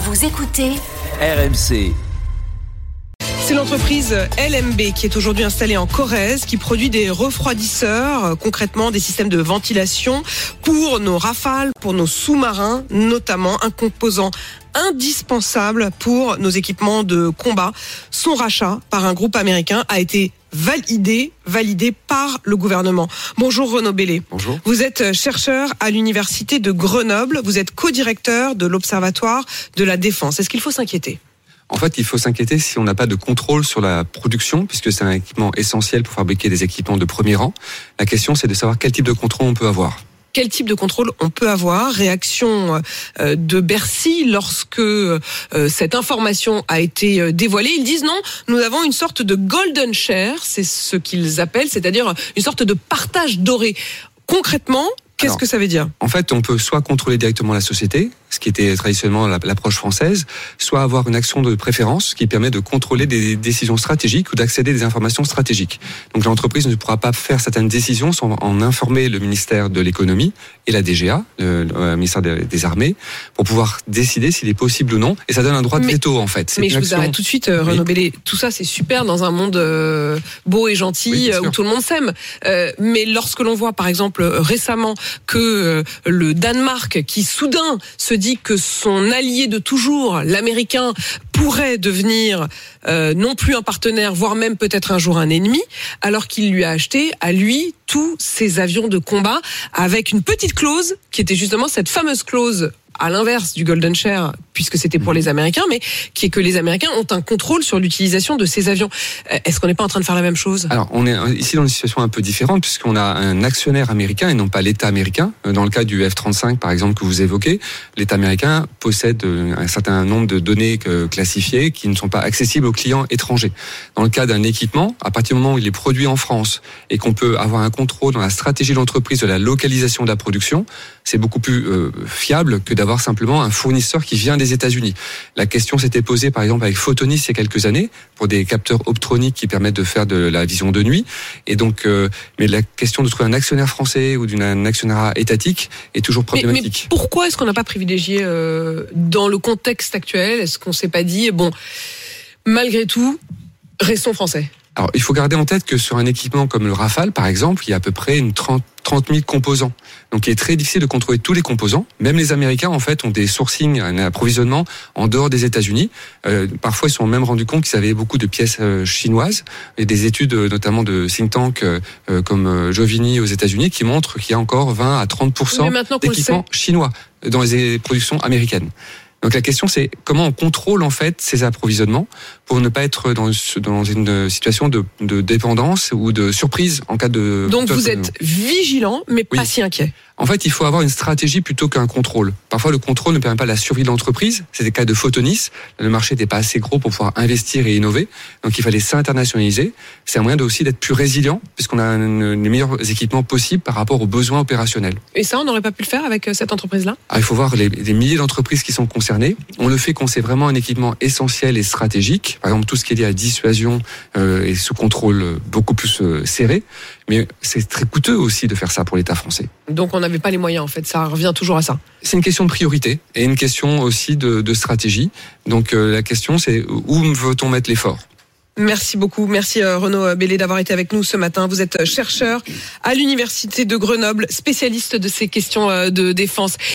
Vous écoutez RMC. C'est l'entreprise LMB qui est aujourd'hui installée en Corrèze, qui produit des refroidisseurs, concrètement des systèmes de ventilation pour nos Rafales, pour nos sous-marins, notamment un composant indispensable pour nos équipements de combat. Son rachat par un groupe américain a été validé par le gouvernement. Bonjour Renaud Bellet. Bonjour. Vous êtes chercheur à l'université de Grenoble. Vous êtes co-directeur de l'Observatoire de la Défense. Est-ce qu'il faut s'inquiéter ? En fait, il faut s'inquiéter si on n'a pas de contrôle sur la production, puisque c'est un équipement essentiel pour fabriquer des équipements de premier rang. La question, c'est de savoir quel type de contrôle on peut avoir. Quel type de contrôle on peut avoir ? Réaction de Bercy lorsque cette information a été dévoilée. Ils disent non, nous avons une sorte de golden share, c'est ce qu'ils appellent, c'est-à-dire une sorte de partage doré. Concrètement, qu'est-ce que ça veut dire ? En fait, on peut soit contrôler directement la société, ce qui était traditionnellement l'approche française, soit avoir une action de préférence qui permet de contrôler des décisions stratégiques ou d'accéder à des informations stratégiques. Donc l'entreprise ne pourra pas faire certaines décisions sans en informer le ministère de l'économie et la DGA, le ministère des Armées, pour pouvoir décider s'il est possible ou non. Et ça donne un droit de veto en fait. Mais je vous arrête tout de suite, Renaud Bellet. Tout ça c'est super dans un monde beau et gentil où tout le monde s'aime. Mais lorsque l'on voit par exemple récemment que le Danemark qui soudain se dit que son allié de toujours, l'Américain, pourrait devenir non plus un partenaire, voire même peut-être un jour un ennemi, alors qu'il lui a acheté à lui tous ses avions de combat avec une petite clause qui était justement cette fameuse clause à l'inverse du Golden Share, puisque c'était pour les Américains, mais qui est que les Américains ont un contrôle sur l'utilisation de ces avions. Est-ce qu'on n'est pas en train de faire la même chose ? Alors, on est ici dans une situation un peu différente, puisqu'on a un actionnaire américain et non pas l'État américain. Dans le cas du F-35, par exemple, que vous évoquez, l'État américain possède un certain nombre de données classifiées qui ne sont pas accessibles aux clients étrangers. Dans le cas d'un équipement, à partir du moment où il est produit en France et qu'on peut avoir un contrôle dans la stratégie de l'entreprise de la localisation de la production, c'est beaucoup plus fiable que d'avoir simplement un fournisseur qui vient des États-Unis. La question s'était posée par exemple avec Photonis il y a quelques années pour des capteurs optroniques qui permettent de faire de la vision de nuit. Et donc, mais la question de trouver un actionnaire français ou d'un actionnariat étatique est toujours problématique. Mais pourquoi est-ce qu'on n'a pas privilégié dans le contexte actuel ? Est-ce qu'on s'est pas dit bon, malgré tout, restons français ? Alors, il faut garder en tête que sur un équipement comme le Rafale, par exemple, il y a à peu près 30 000 composants. Donc, il est très difficile de contrôler tous les composants. Même les Américains, en fait, ont des sourcings, un approvisionnement en dehors des États-Unis. Parfois, ils se sont même rendus compte qu'ils avaient beaucoup de pièces chinoises et des études, notamment de think tanks comme Jovini aux États-Unis, qui montrent qu'il y a encore 20 à 30% d'équipements chinois dans les productions américaines. Donc la question c'est comment on contrôle en fait ces approvisionnements pour ne pas être dans une situation de dépendance ou de surprise en cas de... Donc vous êtes vigilant mais pas si inquiet. En fait, il faut avoir une stratégie plutôt qu'un contrôle. Parfois, le contrôle ne permet pas la survie de l'entreprise. C'était le cas de Photonis. Le marché n'était pas assez gros pour pouvoir investir et innover. Donc, il fallait s'internationaliser. C'est un moyen aussi d'être plus résilient, puisqu'on a les meilleurs équipements possibles par rapport aux besoins opérationnels. Et ça, on n'aurait pas pu le faire avec cette entreprise-là ? Il faut voir les milliers d'entreprises qui sont concernées. On le fait quand c'est vraiment un équipement essentiel et stratégique. Par exemple, tout ce qui est lié à la dissuasion et ce contrôle beaucoup plus serré. Mais c'est très coûteux aussi de faire ça pour l'État français. Donc on n'avait pas les moyens en fait, ça revient toujours à ça. C'est une question de priorité et une question aussi de stratégie. Donc la question c'est où veut-on mettre l'effort ? Merci beaucoup. Merci Renaud Bellet d'avoir été avec nous ce matin. Vous êtes chercheur à l'université de Grenoble, spécialiste de ces questions de défense.